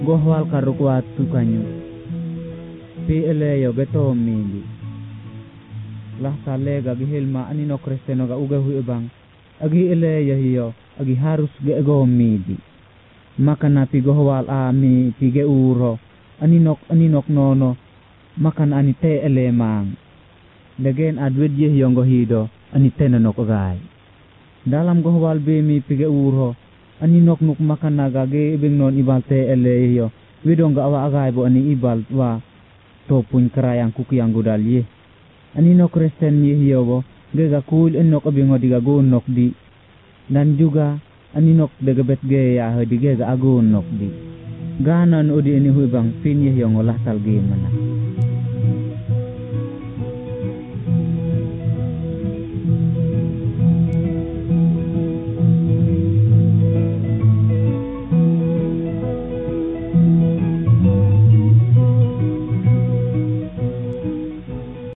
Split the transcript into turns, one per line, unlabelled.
gohwal karukwa tukanyo pi eleyo geto mili lah talega gihilma anino kristeno ga uga hu bang agi eleyo hiyo agi harus ge go midi makana pi gohwal ami pi ge uro aninok nono makan anite elemang degen adwed ye yongo hido anite nanok gai dalam gohwal be mi pi ge uro aninok nuk makan naga ge ibing non ibalte eleyo widong ga awa agai bo ani ibal wa to pun kerayang kuki yang gudal ye aninok kristen ye hiyo bo ge ga kul enok ibing odiga gunok di dan juga aninok degebet ge ya hodige ga agunok di ganan udi ini hubang pin ye yang olah tal ge mana